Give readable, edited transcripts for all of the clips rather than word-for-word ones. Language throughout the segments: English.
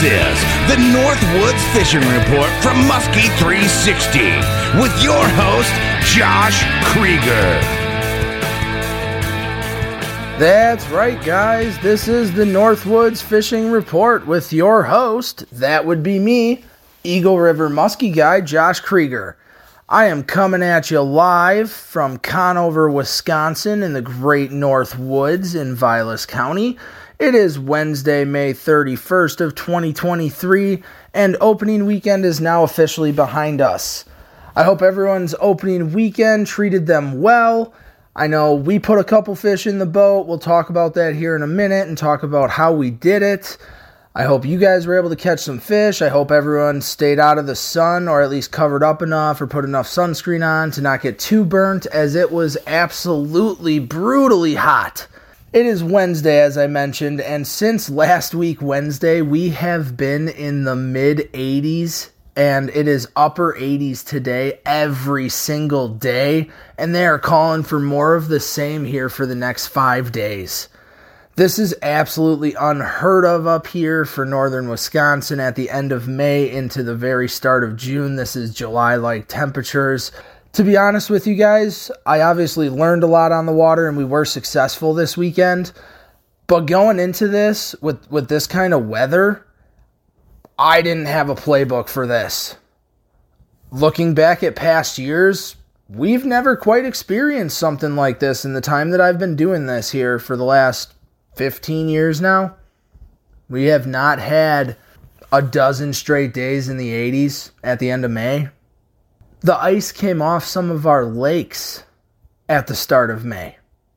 is the Northwoods Fishing Report from Muskie 360 with your host, Josh Krieger. That's right, guys. This is the Northwoods Fishing Report with your host, that would be me, Eagle River Muskie guy, Josh Krieger. I am coming at you live from Conover, Wisconsin in the great Northwoods in Vilas County. It is Wednesday, May 31st of 2023, and opening weekend is now officially behind us. I hope everyone's opening weekend treated them well. I know we put a couple fish in the boat. We'll talk about that here in a minute and talk about how we did it. I hope you guys were able to catch some fish. I hope everyone stayed out of the sun or at least covered up enough or put enough sunscreen on to not get too burnt, as it was absolutely brutally hot. It is Wednesday, as I mentioned, and since last week Wednesday, we have been in the mid-80s, and it is upper 80s today every single day, and they are calling for more of the same here for the next 5 days. This is absolutely unheard of up here for northern Wisconsin at the end of May into the very start of June. This is July-like temperatures. To be honest with you guys, I obviously learned a lot on the water and we were successful this weekend. But going into this with this kind of weather, I didn't have a playbook for this. Looking back at past years, we've never quite experienced something like this in the time that I've been doing this here for the last 15 years now. We have not had a dozen straight days in the 80s at the end of May. The ice came off some of our lakes at the start of May.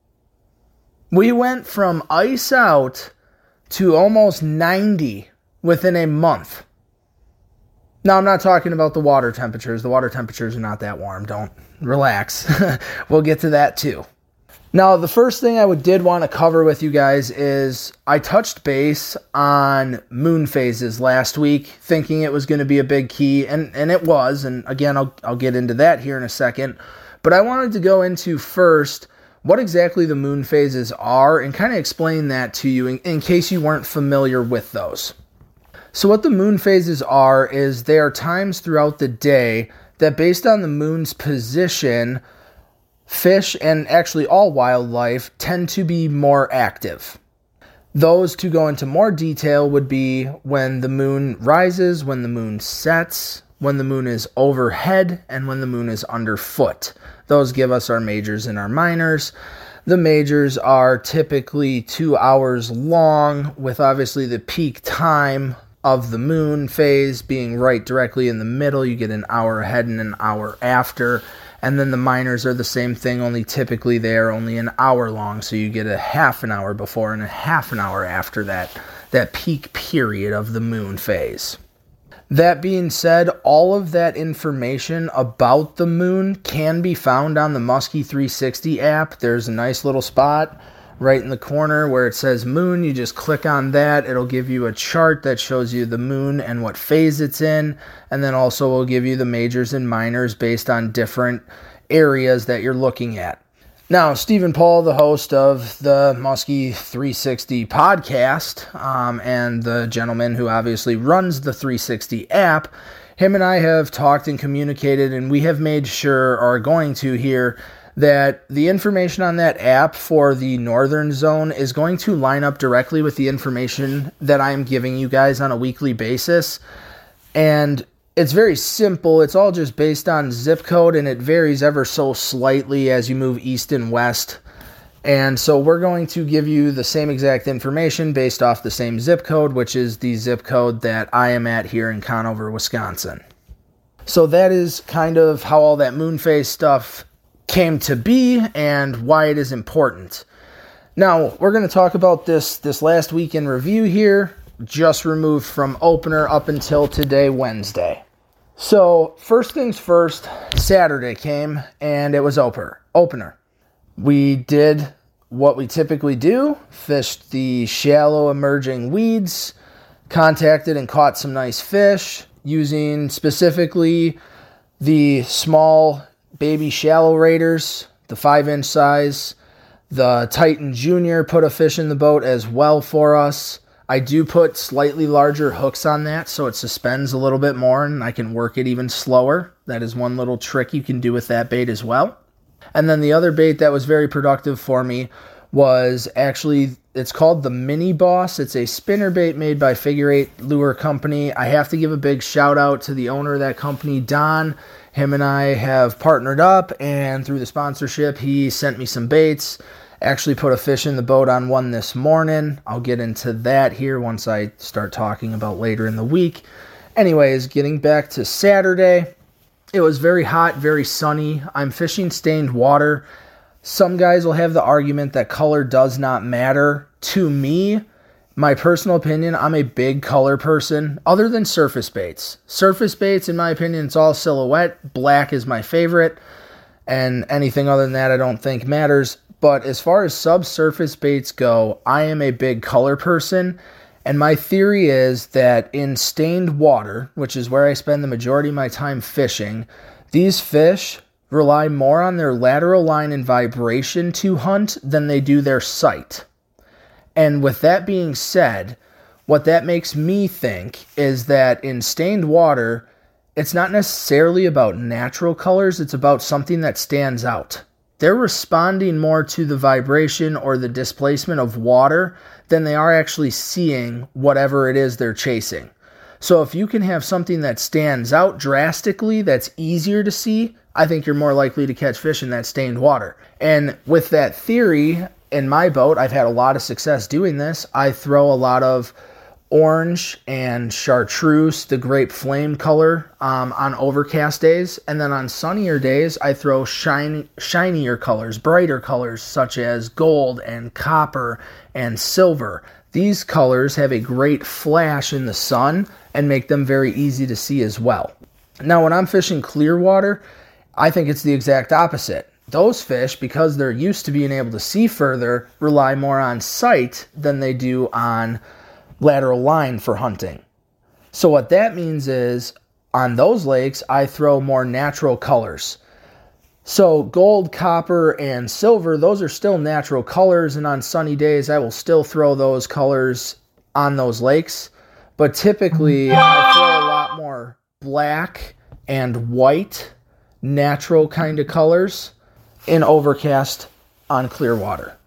We went from ice out to almost 90 within a month. Now, I'm not talking about the water temperatures. The water temperatures are not that warm. Don't relax. We'll get to that too. Now, the first thing I did want to cover with you guys is I touched base on moon phases last week, thinking it was going to be a big key, and it was, and again, I'll get into that here in a second, but I wanted to go into first what exactly the moon phases are and kind of explain that to you in case you weren't familiar with those. So what the moon phases are is they are times throughout the day that, based on the moon's position, fish, and actually all wildlife, tend to be more active. Those, to go into more detail, would be when the moon rises, when the moon sets, when the moon is overhead, and when the moon is underfoot. Those give us our majors and our minors. The majors are typically 2 hours long, with obviously the peak time of the moon phase being right directly in the middle. You get an hour ahead and an hour after. And then the minors are the same thing, only typically they are only an hour long, so you get a half an hour before and a half an hour after that peak period of the moon phase. That being said, all of that information about the moon can be found on the Muskie 360 app. There's a nice little spot right in the corner where it says moon. You just click on that. It'll give you a chart that shows you the moon and what phase it's in, and then also will give you the majors and minors based on different areas that you're looking at. Now, Stephen Paul, the host of the Muskie 360 podcast, and the gentleman who obviously runs the 360 app, him and I have talked and communicated, and we have made sure, or are going to here, that the information on that app for the northern zone is going to line up directly with the information that I'm giving you guys on a weekly basis. And it's very simple. It's all just based on zip code, and it varies ever so slightly as you move east and west. And so we're going to give you the same exact information based off the same zip code, which is the zip code that I am at here in Conover, Wisconsin. So that is kind of how all that moon phase stuff came to be and why it is important. Now, we're going to talk about this last week in review here, just removed from opener up until today, Wednesday. So, first things first, Saturday came and it was opener. We did what we typically do, fished the shallow emerging weeds, contacted and caught some nice fish using specifically the small baby shallow raiders, the 5-inch size. The Titan Junior put a fish in the boat as well for us. I do put slightly larger hooks on that so it suspends a little bit more and I can work it even slower. That is one little trick you can do with that bait as well. And then the other bait that was very productive for me was actually, it's called the Mini Boss. It's a spinner bait made by Figure 8 Lure Company. I have to give a big shout out to the owner of that company, Don. Him and I have partnered up, and through the sponsorship, he sent me some baits. Actually put a fish in the boat on one this morning. I'll get into that here once I start talking about later in the week. Anyways, getting back to Saturday, it was very hot, very sunny. I'm fishing stained water. Some guys will have the argument that color does not matter. To me, my personal opinion, I'm a big color person, other than surface baits. Surface baits, in my opinion, it's all silhouette. Black is my favorite, and anything other than that I don't think matters. But as far as subsurface baits go, I am a big color person, and my theory is that in stained water, which is where I spend the majority of my time fishing, these fish rely more on their lateral line and vibration to hunt than they do their sight. And with that being said, what that makes me think is that in stained water, it's not necessarily about natural colors, it's about something that stands out. They're responding more to the vibration or the displacement of water than they are actually seeing whatever it is they're chasing. So if you can have something that stands out drastically, that's easier to see, I think you're more likely to catch fish in that stained water. And with that theory, in my boat, I've had a lot of success doing this. I throw a lot of orange and chartreuse, the grape flame color, on overcast days. And then on sunnier days, I throw shinier colors, brighter colors, such as gold and copper and silver. These colors have a great flash in the sun and make them very easy to see as well. Now, when I'm fishing clear water, I think it's the exact opposite. Those fish, because they're used to being able to see further, rely more on sight than they do on lateral line for hunting. So what that means is, on those lakes, I throw more natural colors. So gold, copper, and silver, those are still natural colors, and on sunny days, I will still throw those colors on those lakes. But typically, I throw a lot more black and white, natural kind of colors in overcast on clear water.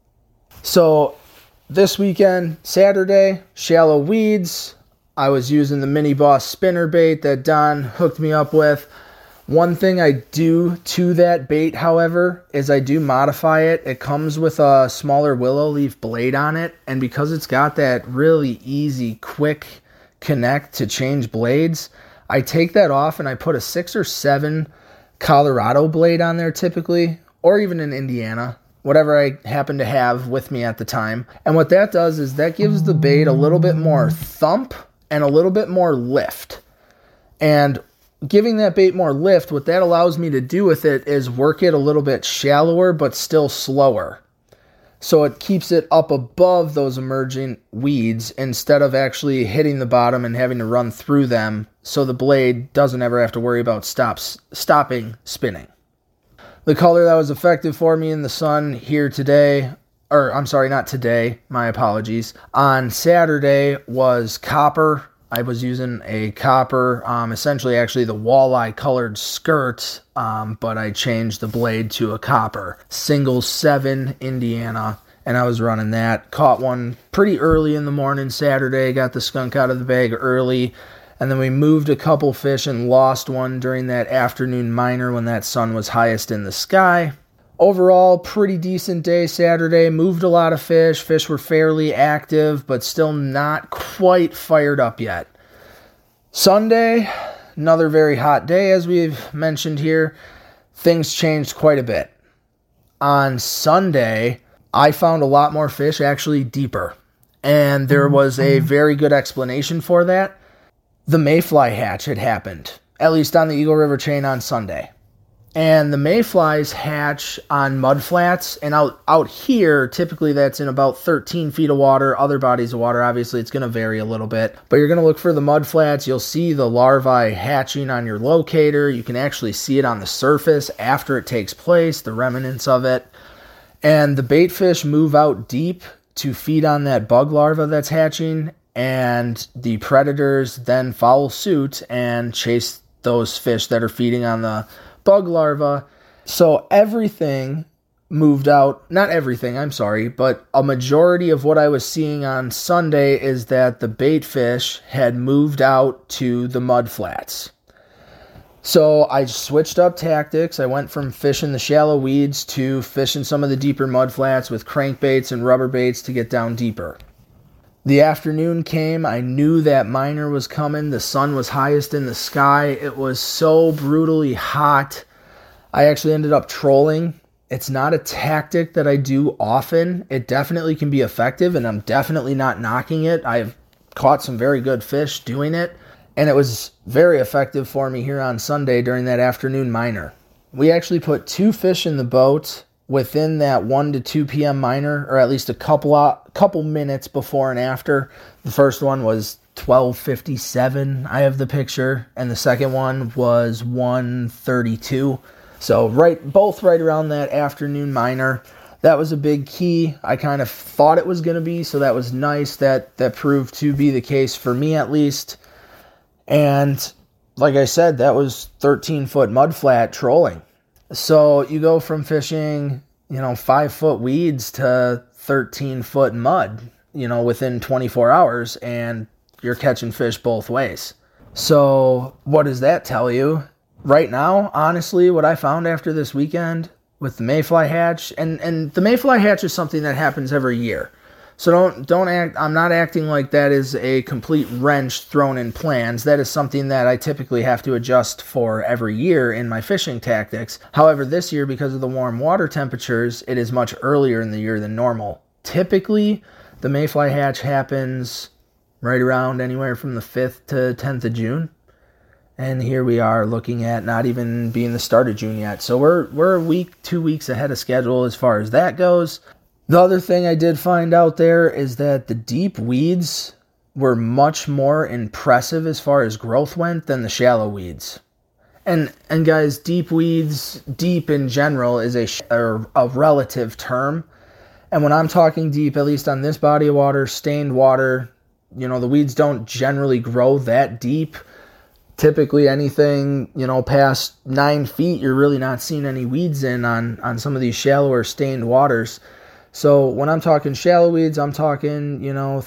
So this weekend, Saturday, shallow weeds. I was using the Mini Boss spinner bait that Don hooked me up with. One thing I do to that bait, however, is I do modify it. It comes with a smaller willow leaf blade on it, and because it's got that really easy, quick connect to change blades, I take that off and I put a 6 or 7 Colorado blade on there typically, or even in Indiana, whatever I happen to have with me at the time. And what that does is that gives the bait a little bit more thump and a little bit more lift. And giving that bait more lift, what that allows me to do with it is work it a little bit shallower but still slower. So it keeps it up above those emerging weeds instead of actually hitting the bottom and having to run through them, so the blade doesn't ever have to worry about stopping spinning. The color that was effective for me in the sun here today, or I'm sorry, not today, my apologies, on Saturday was copper. I was using a copper, essentially actually the walleye colored skirt, but I changed the blade to a copper. Single 7 Indiana, and I was running that. Caught one pretty early in the morning Saturday, got the skunk out of the bag early, and then we moved a couple fish and lost one during that afternoon minor when that sun was highest in the sky. Overall, pretty decent day Saturday. Moved a lot of fish. Fish were fairly active, but still not quite fired up yet. Sunday, another very hot day, as we've mentioned here. Things changed quite a bit. On Sunday, I found a lot more fish, actually deeper. And there was a very good explanation for that. The mayfly hatch had happened, at least on the Eagle River chain on Sunday. And the mayflies hatch on mud flats, and out here, typically that's in about 13 feet of water. Other bodies of water, obviously, it's going to vary a little bit. But you're going to look for the mud flats. You'll see the larvae hatching on your locator. You can actually see it on the surface after it takes place, the remnants of it. And the bait fish move out deep to feed on that bug larva that's hatching, and the predators then follow suit and chase those fish that are feeding on the bug larva. So everything moved out, not everything, I'm sorry, but a majority of what I was seeing on Sunday is that the bait fish had moved out to the mud flats. So I switched up tactics. I went from fishing the shallow weeds to fishing some of the deeper mud flats with crankbaits and rubber baits to get down deeper. The afternoon came. I knew that minor was coming. The sun was highest in the sky. It was so brutally hot. I actually ended up trolling. It's not a tactic that I do often. It definitely can be effective, and I'm definitely not knocking it. I've caught some very good fish doing it, and it was very effective for me here on Sunday during that afternoon minor. We actually put 2 fish in the boat within that 1 to 2 p.m. minor, or at least a couple minutes before and after. The first one was 12:57. I have the picture, and the second one was 1:32. So both right around that afternoon minor. That was a big key. I kind of thought it was going to be, so that was nice. That proved to be the case for me at least. And like I said, that was 13-foot mudflat trolling. So you go from fishing, 5-foot weeds to 13-foot mud, within 24 hours, and you're catching fish both ways. So what does that tell you? Right now, honestly, what I found after this weekend with the mayfly hatch, and the mayfly hatch is something that happens every year. So don't act, I'm not acting like that is a complete wrench thrown in plans. That is something that I typically have to adjust for every year in my fishing tactics. However, this year, because of the warm water temperatures, it is much earlier in the year than normal. Typically, the mayfly hatch happens right around anywhere from the 5th to 10th of June. And here we are looking at not even being the start of June yet. So we're a week, 2 weeks ahead of schedule as far as that goes. The other thing I did find out there is that the deep weeds were much more impressive as far as growth went than the shallow weeds. And guys, deep weeds, deep in general, is a relative term. And when I'm talking deep, at least on this body of water, stained water, the weeds don't generally grow that deep. Typically anything, past 9 feet, you're really not seeing any weeds on some of these shallower stained waters. So when I'm talking shallow weeds, I'm talking,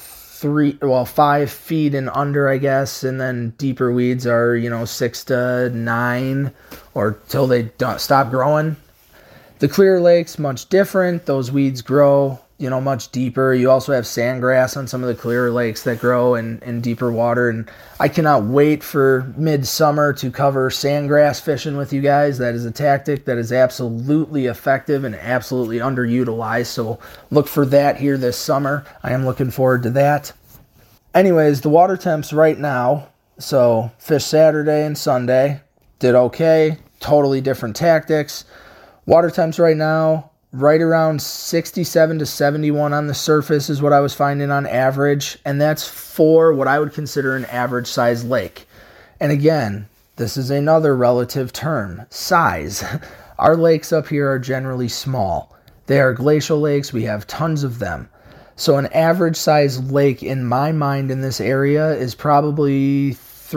5 feet and under, I guess. And then deeper weeds are, 6 to 9 or till they stop growing. The clear lakes, much different. Those weeds grow, much deeper. You also have sandgrass on some of the clearer lakes that grow in deeper water. And I cannot wait for midsummer to cover sandgrass fishing with you guys. That is a tactic that is absolutely effective and absolutely underutilized. So look for that here this summer. I am looking forward to that. Anyways, the water temps right now. So fish Saturday and Sunday. Did okay. Totally different tactics. Water temps right now, right around 67 to 71 on the surface is what I was finding on average. And that's for what I would consider an average size lake. And again, this is another relative term, size. Our lakes up here are generally small. They are glacial lakes. We have tons of them. So an average size lake in my mind in this area is probably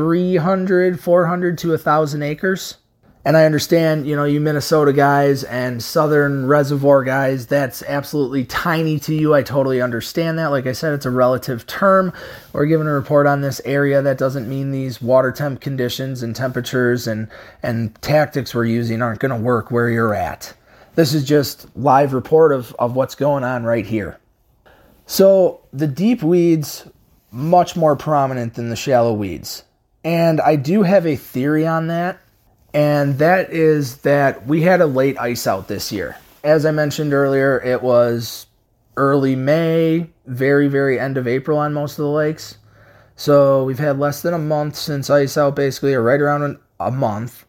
300, 400 to 1,000 acres. And I understand, you Minnesota guys and southern reservoir guys, that's absolutely tiny to you. I totally understand that. Like I said, it's a relative term. We're giving a report on this area. That doesn't mean these water temp conditions and temperatures and tactics we're using aren't going to work where you're at. This is just live report of what's going on right here. So the deep weeds, much more prominent than the shallow weeds. And I do have a theory on that. And that is that we had a late ice out this year. As I mentioned earlier, it was early May, very, very end of April on most of the lakes. So we've had less than a month since ice out, basically, or right around a month.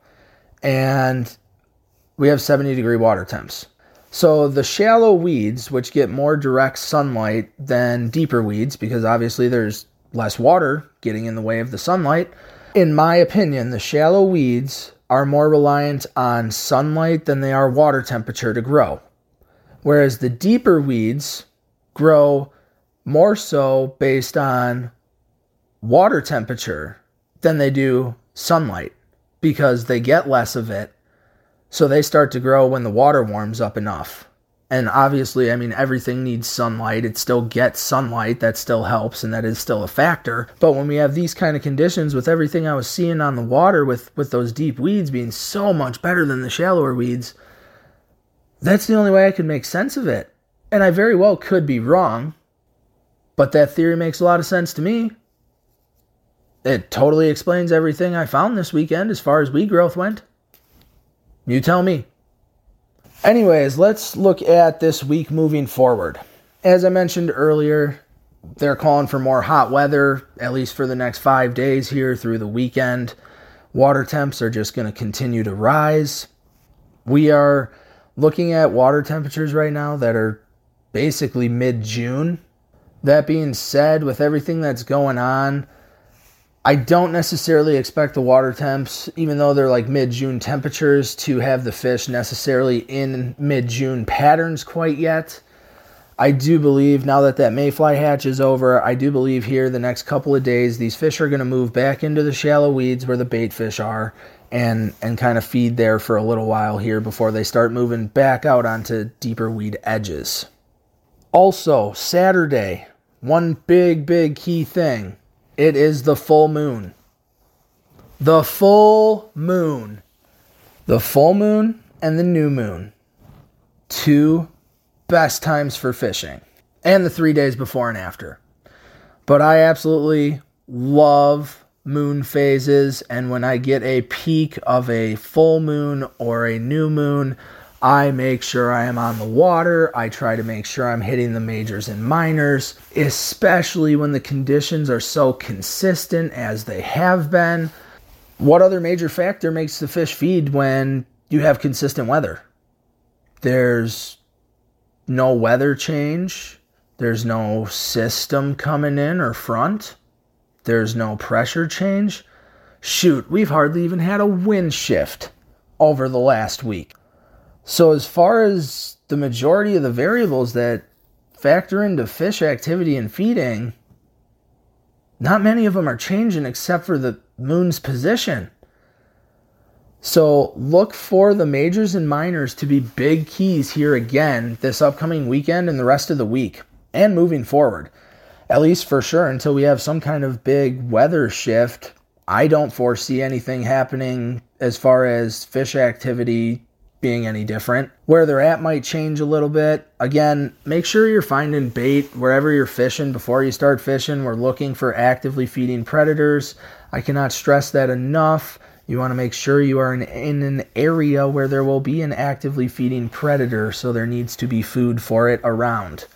And we have 70-degree water temps. So the shallow weeds, which get more direct sunlight than deeper weeds, because obviously there's less water getting in the way of the sunlight, in my opinion, the shallow weeds are more reliant on sunlight than they are water temperature to grow. Whereas the deeper weeds grow more so based on water temperature than they do sunlight, because they get less of it, so they start to grow when the water warms up enough. And obviously, everything needs sunlight. It still gets sunlight. That still helps, and that is still a factor. But when we have these kind of conditions, with everything I was seeing on the water, with those deep weeds being so much better than the shallower weeds, that's the only way I could make sense of it. And I very well could be wrong, but that theory makes a lot of sense to me. It totally explains everything I found this weekend as far as weed growth went. You tell me. Anyways, let's look at this week moving forward. As I mentioned earlier, they're calling for more hot weather, at least for the next 5 days here through the weekend. Water temps are just going to continue to rise. We are looking at water temperatures right now that are basically mid-June. That being said, with everything that's going on, I don't necessarily expect the water temps, even though they're like mid-June temperatures, to have the fish necessarily in mid-June patterns quite yet. I do believe, now that mayfly hatch is over, I do believe here the next couple of days, these fish are going to move back into the shallow weeds where the bait fish are and kind of feed there for a little while here before they start moving back out onto deeper weed edges. Also, Saturday, one big key thing. It is the full moon. The full moon. The full moon and the new moon. 2 best times for fishing. And the 3 days before and after. But I absolutely love moon phases. And when I get a peak of a full moon or a new moon, I make sure I am on the water. I try to make sure I'm hitting the majors and minors, especially when the conditions are so consistent as they have been. What other major factor makes the fish feed when you have consistent weather? There's no weather change. There's no system coming in or front. There's no pressure change. Shoot, we've hardly even had a wind shift over the last week. So as far as the majority of the variables that factor into fish activity and feeding, not many of them are changing except for the moon's position. So look for the majors and minors to be big keys here again this upcoming weekend and the rest of the week and moving forward. At least for sure until we have some kind of big weather shift. I don't foresee anything happening as far as fish activity being any different. Where they're at might change a little bit. Again, make sure you're finding bait wherever you're fishing before you start fishing. We're looking for actively feeding predators. I cannot stress that enough. You want to make sure you are in an area where there will be an actively feeding predator, so there needs to be food for it around.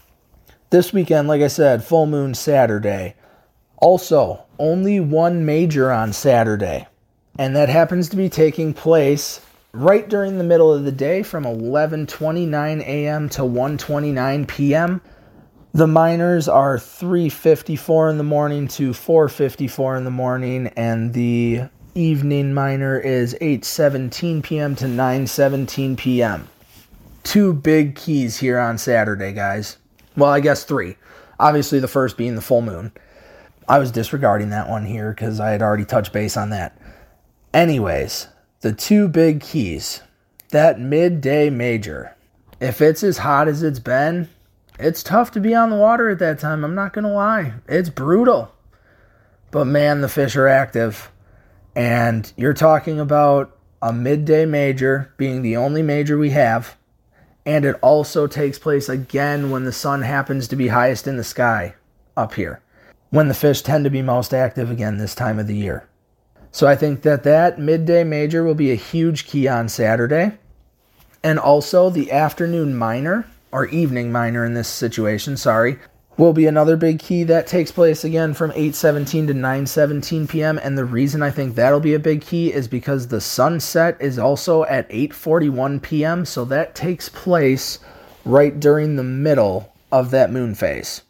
This weekend, like I said, full moon Saturday. Also, only one major on Saturday, and that happens to be taking place right during the middle of the day from 11:29 a.m. to 1:29 p.m. The minors are 3:54 in the morning to 4:54 in the morning, and the evening minor is 8:17 p.m. to 9:17 p.m. 2 big keys here on Saturday, guys. Well, I guess 3. Obviously, the first being the full moon. I was disregarding that one here because I had already touched base on that. Anyways, the 2 big keys. That midday major. If it's as hot as it's been, it's tough to be on the water at that time. I'm not going to lie. It's brutal. But man, the fish are active. And you're talking about a midday major being the only major we have. And it also takes place again when the sun happens to be highest in the sky up here. When the fish tend to be most active again this time of the year. So I think that midday major will be a huge key on Saturday. And also the afternoon minor, or evening minor in this situation, will be another big key. That takes place again from 8:17 to 9:17 p.m. And the reason I think that'll be a big key is because the sunset is also at 8:41 p.m. So that takes place right during the middle of that moon phase.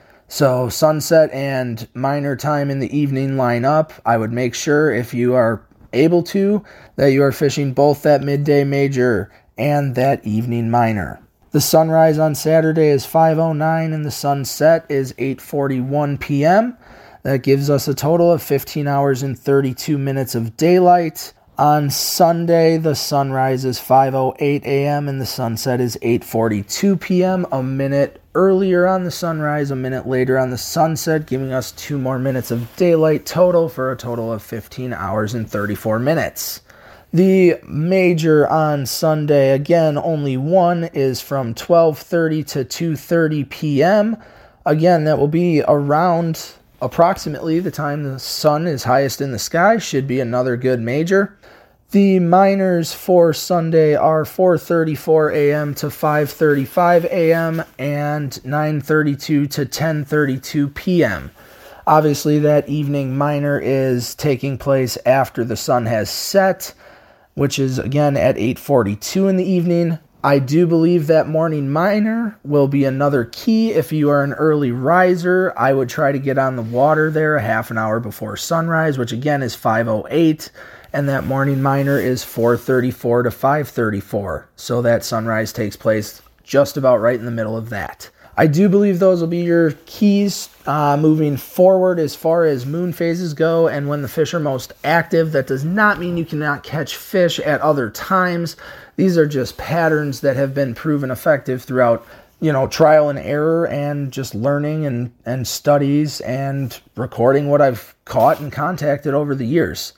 So sunset and minor time in the evening line up. I would make sure, if you are able to, that you are fishing both that midday major and that evening minor. The sunrise on Saturday is 5:09 and the sunset is 8:41 p.m. That gives us a total of 15 hours and 32 minutes of daylight. On Sunday, the sunrise is 5:08 a.m. and the sunset is 8:42 p.m. A minute earlier on the sunrise, a minute later on the sunset, giving us 2 more minutes of daylight total for a total of 15 hours and 34 minutes. The major on Sunday, again, only one, is from 12:30 to 2:30 p.m. Again, that will be around approximately the time the sun is highest in the sky. Should be another good major. The minors for Sunday are 4:34 a.m. to 5:35 a.m. and 9:32 to 10:32 p.m. Obviously, that evening minor is taking place after the sun has set, which is again at 8:42 in the evening. I do believe that morning minor will be another key. If you are an early riser, I would try to get on the water there a half an hour before sunrise, which again is 5:08. And that morning minor is 4:34 to 5:34. So that sunrise takes place just about right in the middle of that. I do believe those will be your keys moving forward as far as moon phases go and when the fish are most active. That does not mean you cannot catch fish at other times. These are just patterns that have been proven effective throughout, trial and error and just learning and studies and recording what I've caught and contacted over the years.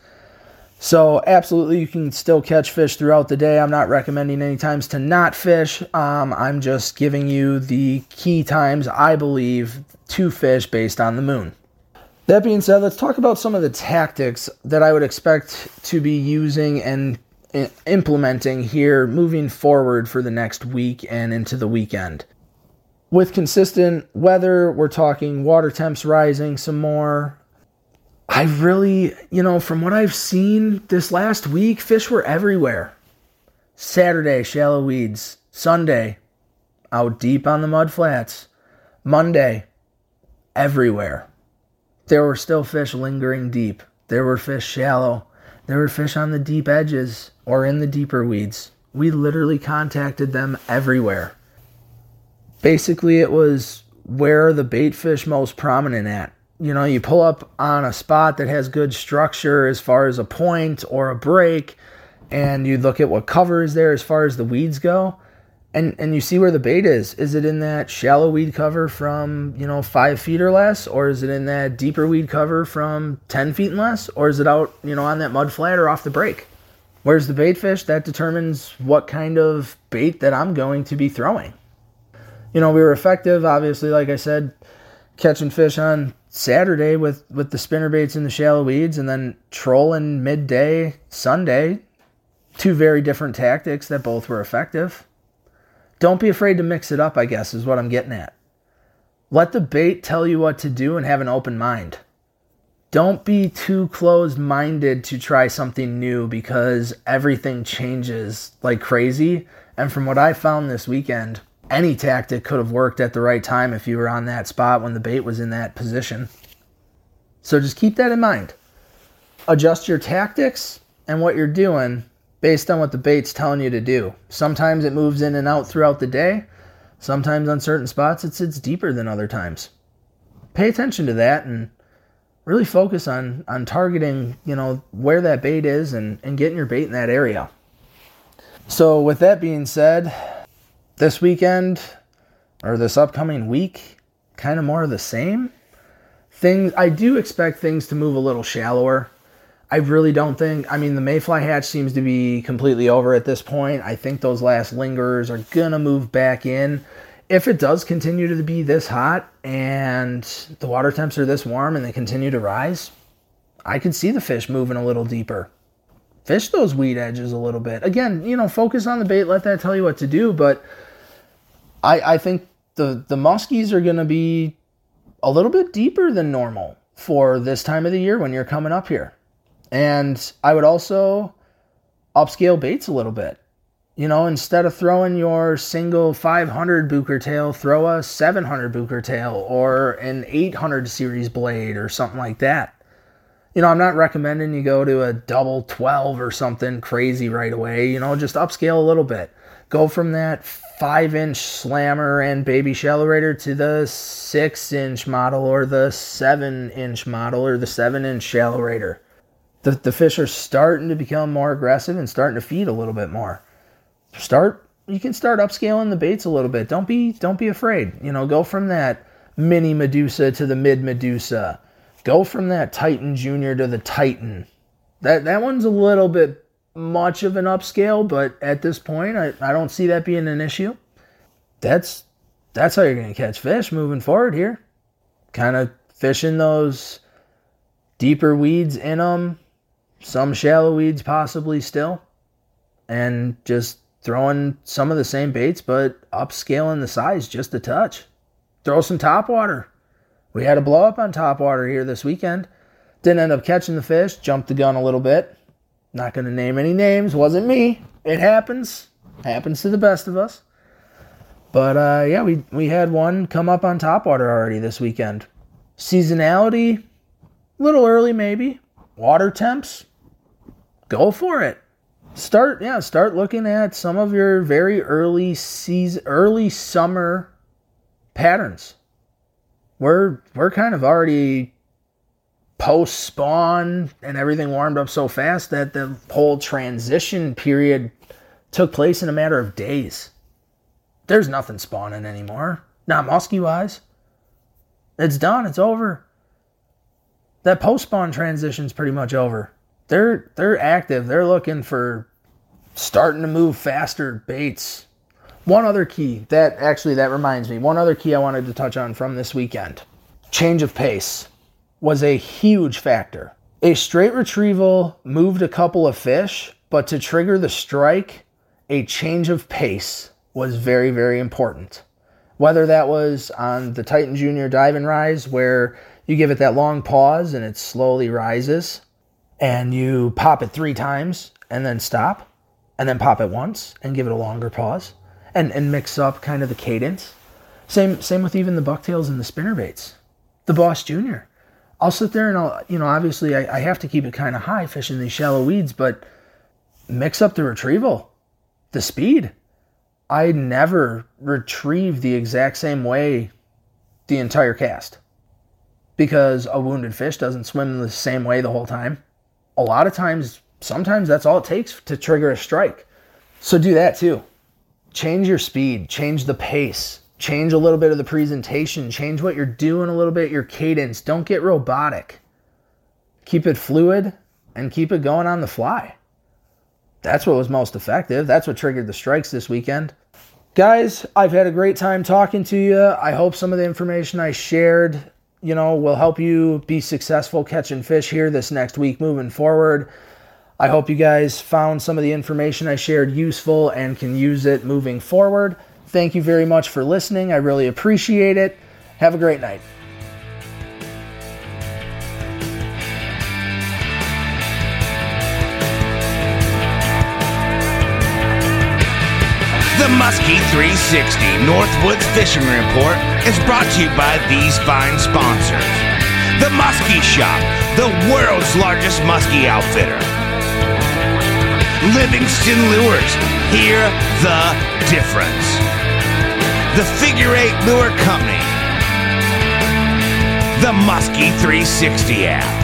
So absolutely, you can still catch fish throughout the day. I'm not recommending any times to not fish. I'm just giving you the key times I believe to fish based on the moon. That being said, let's talk about some of the tactics that I would expect to be using and implementing here moving forward for the next week and into the weekend. With consistent weather, we're talking water temps rising some more. I really, from what I've seen this last week, fish were everywhere. Saturday, shallow weeds. Sunday, out deep on the mud flats. Monday, everywhere. There were still fish lingering deep. There were fish shallow. There were fish on the deep edges or in the deeper weeds. We literally contacted them everywhere. Basically, it was where are the bait fish most prominent at? You pull up on a spot that has good structure as far as a point or a break, and you look at what cover is there as far as the weeds go, and you see where the bait is. Is it in that shallow weed cover from, 5 feet or less, or is it in that deeper weed cover from 10 feet and less, or is it out, on that mud flat or off the break? Where's the bait fish? That determins what kind of bait that I'm going to be throwing. We were effective, obviously, like I said, catching fish on Saturday with the spinner baits in the shallow weeds, and then trolling midday Sunday. 2 very different tactics that both were effective. Don't be afraid to mix it up, I guess, is what I'm getting at. Let the bait tell you what to do and have an open mind. Don't be too closed-minded to try something new because everything changes like crazy. And from what I found this weekend, any tactic could have worked at the right time if you were on that spot when the bait was in that position. So just keep that in mind. Adjust your tactics and what you're doing based on what the bait's telling you to do. Sometimes it moves in and out throughout the day. Sometimes on certain spots it sits deeper than other times. Pay attention to that and really focus on targeting, where that bait is and getting your bait in that area. So with that being said, this weekend, or this upcoming week, kind of more of the same. I do expect things to move a little shallower. I really don't think, the mayfly hatch seems to be completely over at this point. I think those last lingerers are going to move back in. If it does continue to be this hot and the water temps are this warm and they continue to rise, I could see the fish moving a little deeper. Fish those weed edges a little bit. Again, focus on the bait, let that tell you what to do, but I think the muskies are going to be a little bit deeper than normal for this time of the year when you're coming up here. And I would also upscale baits a little bit. Instead of throwing your single 500 Booker tail, throw a 700 Booker tail or an 800 series blade or something like that. I'm not recommending you go to a double 12 or something crazy right away. Just upscale a little bit. Go from that 5-inch slammer and baby shallow rater to the 6-inch model or the 7-inch model or the 7-inch shallow rater. The fish are starting to become more aggressive and starting to feed a little bit more. You can start upscaling the baits a little bit. Don't be afraid. Go from that mini Medusa to the mid Medusa. Go from that Titan Junior to the Titan. That one's a little bit much of an upscale, but at this point, I don't see that being an issue. That's how you're going to catch fish moving forward here. Kind of fishing those deeper weeds in them, some shallow weeds possibly still, and just throwing some of the same baits, but upscaling the size just a touch. Throw some topwater. We had a blow up on topwater here this weekend. Didn't end up catching the fish. Jumped the gun a little bit. Not going to name any names. Wasn't me. It happens. Happens to the best of us. But yeah, we had one come up on topwater already this weekend. Seasonality, a little early maybe. Water temps, go for it. Start looking at some of your very early summer patterns. We're kind of already post-spawn and everything warmed up so fast that the whole transition period took place in a matter of days. There's nothing spawning anymore. Not musky-wise. It's done. It's over. That post-spawn transition's pretty much over. They're active. They're looking for starting to move faster baits. One other key, that reminds me, one other key I wanted to touch on from this weekend. Change of pace was a huge factor. A straight retrieval moved a couple of fish, but to trigger the strike, a change of pace was very, very important. Whether that was on the Titan Junior dive and rise, where you give it that long pause and it slowly rises, and you pop it 3 times and then stop, and then pop it once and give it a longer pause, and mix up kind of the cadence. Same with even the bucktails and the spinnerbaits. The Boss Junior. I'll sit there and obviously I have to keep it kind of high fishing these shallow weeds, but mix up the retrieval, the speed. I never retrieve the exact same way the entire cast because a wounded fish doesn't swim the same way the whole time. A lot of times, sometimes that's all it takes to trigger a strike. So do that too. Change your speed, change the pace, change a little bit of the presentation, change what you're doing a little bit, your cadence. Don't get robotic. Keep it fluid and keep it going on the fly. That's what was most effective. That's what triggered the strikes this weekend. Guys, I've had a great time talking to you. I hope some of the information I shared, will help you be successful catching fish here this next week moving forward. I hope you guys found some of the information I shared useful and can use it moving forward. Thank you very much for listening. I really appreciate it. Have a great night. The Muskie 360 Northwoods Fishing Report is brought to you by these fine sponsors. The Muskie Shop, the world's largest muskie outfitter. Livingston Lures, hear the difference. The Figure 8 Lure Company. The Muskie 360 app.